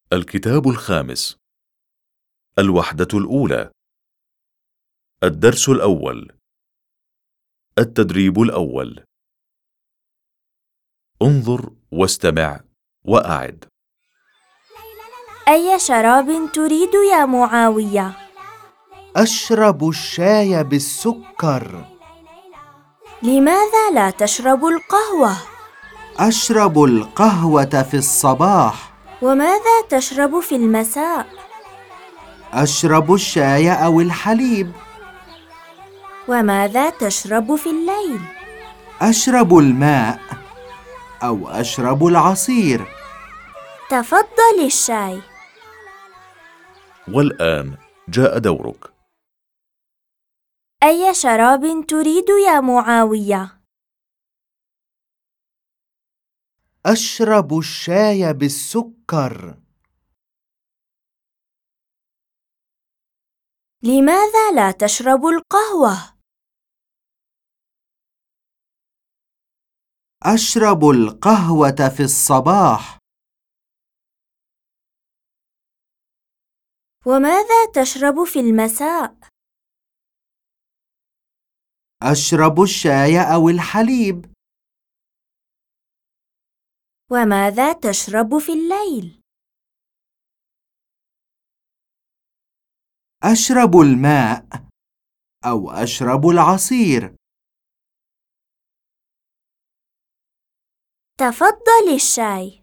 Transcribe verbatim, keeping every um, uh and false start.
الكتاب الخامس. الوحدة الأولى. الدرس الأول. التدريب الأول. انظر واستمع وأعد. أي شراب تريد يا معاوية؟ أشرب الشاي بالسكر. لماذا لا تشرب القهوة؟ أشرب القهوة في الصباح. وماذا تشرب في المساء؟ أشرب الشاي أو الحليب. وماذا تشرب في الليل؟ أشرب الماء أو أشرب العصير. تفضل الشاي. والآن جاء دورك. أي شراب تريد يا معاوية؟ أشرب الشاي بالسكر. لماذا لا تشرب القهوة؟ أشرب القهوة في الصباح. وماذا تشرب في المساء؟ أشرب الشاي أو الحليب. وماذا تشرب في الليل؟ أشرب الماء أو أشرب العصير. تفضل الشاي.